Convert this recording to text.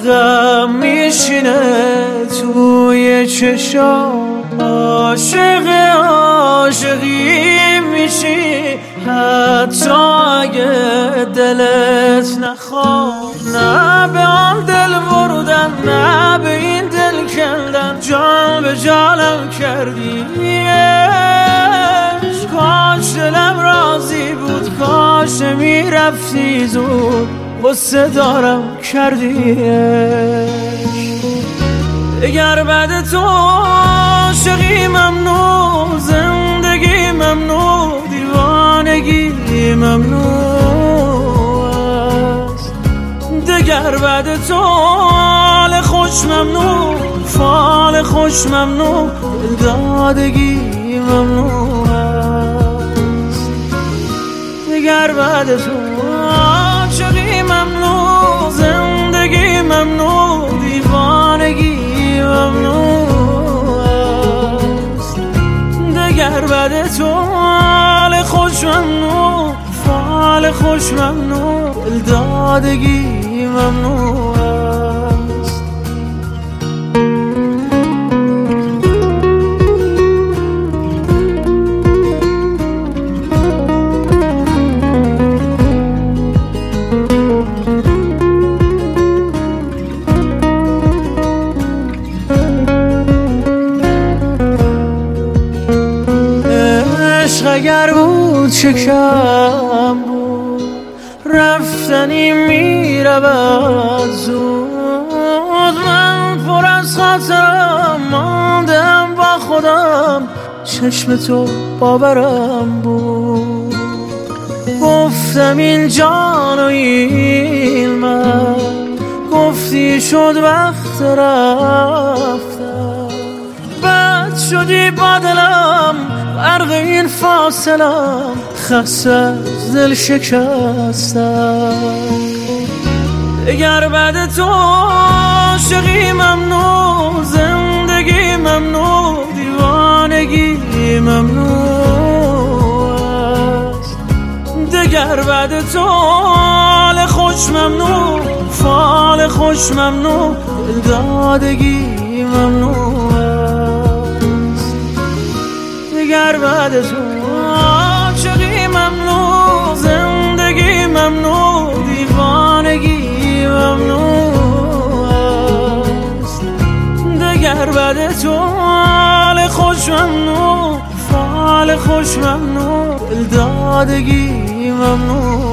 غم میشینه توی چشام، عاشق عاشقی میشی حتی اگه دلت نخواد. نه به آن دل بردن، نه به این دل کندن، جان به جانم کردی. کاش دلم راضی بود، کاش میرفتی زود، غصه دارم کردیش. اگر بعد تو عاشقی ممنوع، زندگی ممنوع، دیوانگی ممنوع است. دگر بعد تو حال خوش ممنوع، فال خوش ممنوع، دلدادگی ممنوع است. دگر بعد تو عاشقی ممنوع، زندگی ممنوع، دیوانگی ممنوع است. دگر بعد تو حال خوش ممنوع، فال خوش ممنوع، دلدادگی ممنوع است. اگر بود شکم بود، رفتنی میرود زود. من پر از خاطرم ماندم با خودم، چشم تو باورم بود. گفتم این جان و این من، گفتی شد وقت رفتم. بد شدی با دلم، غرق این فاصلم، خسته از دل شکستم. دگر بعد تو عاشقی ممنوع، زندگی ممنوع، دیوانگی ممنوع است. دگر بعد تو حال خوش ممنوع، فال خوش ممنوع، دلدادگی ممنوع است. دگر بعد تو عاشقی ممنوع، زندگی ممنوع، دیوانگی ممنوع است. دگر بعد تو حال خوش ممنوع، فال خوش ممنوع، دلدادگی ممنوع